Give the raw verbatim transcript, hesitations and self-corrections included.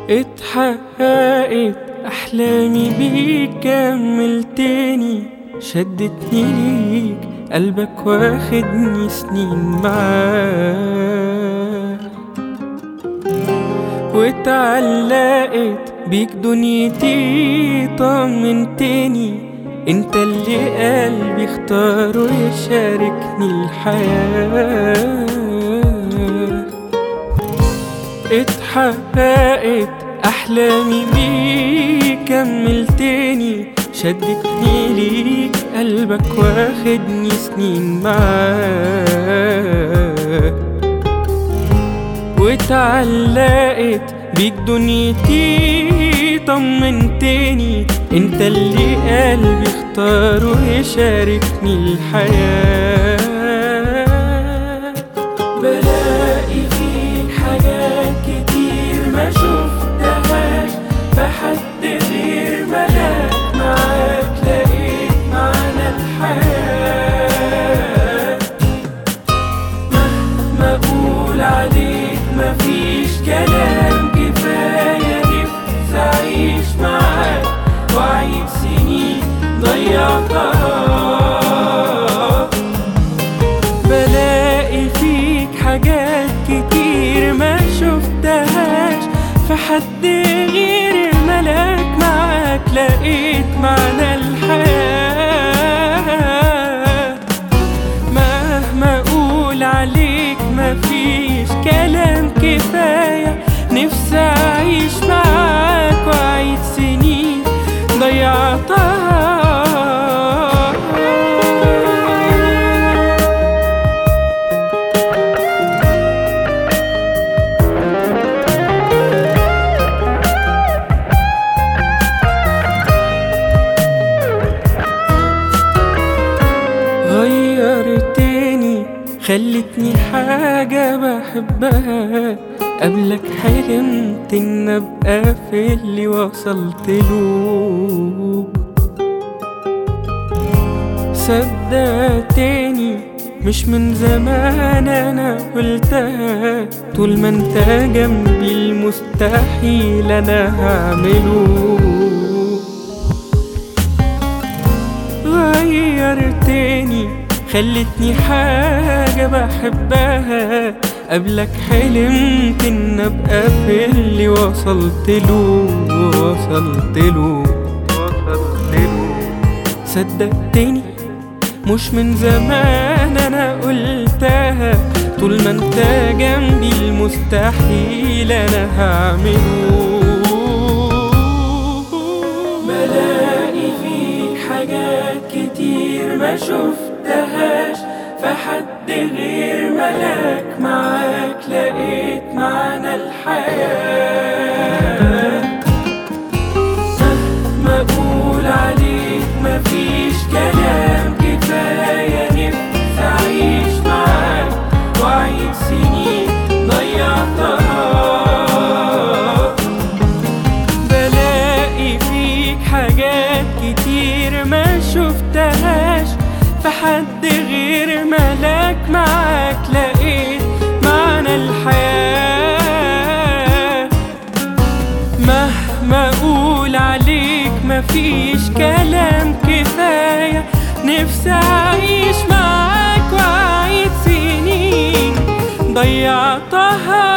اتحققت أحلامي بيك، كملتني شدتني ليك، قلبك واخدني سنين معاك، واتعلقت بيك دنيتي، طمنتني انت اللي قلبي اختاره يشاركني الحياة. اتحققت أحلامي بيك، كملتني شدتني ليك، قلبك واخدني سنين معاك، واتعلقت بيك دنيتي، طمنتني انت اللي قلبي اختاره يشاركني الحياة. بلاقي فيك حاجات كتير ما شفتهاش في حد غير ملاك، معاك لقيت معنى الحياة. مهما اقول عليك مفيش كلام كفاية، نفسي اعيش معاك وأعيد سنين ضيعتها. بلاقي فيك حاجات كتير ما شفتهاش في حد غير الملاك، معاك لقيت معنى الحياة. مهما أقول عليك مفيش كلام كفاية، نفسي أعيش معاك وأعيد سنين ضيعتها. غيرتني خلتني حاجة بحبها، قبلك حلمت ان ابقى في اللي وصلت له. صدقتني مش من زمان انا قلتها، طول ما انت جنبي المستحيل انا هعمله. غيرتني خلتني حاجة بحبها، قبلك حلمت ان ابقى في اللي وصلت له وصلت له وصلت له. صدقتني مش من زمان انا قلتها، طول ما انت جنبي المستحيل انا هعمله. بلاقي فيك حاجات كتير ما شفتهاش في حد غير ملاك، معاك لقيت معنى الحياة. مهما أقول عليك مفيش كلام كفاية، نفسي أعيش معاك وأعيد سنين ضيعتها. بلاقي فيك حاجات كتير ما شفتهاش في حد غير ملاك، معاك لقيت معنى الحياة. مهما أقول عليك مفيش كلام كفاية، نفسي أعيش معاك وأعيد سنين ضيعتها.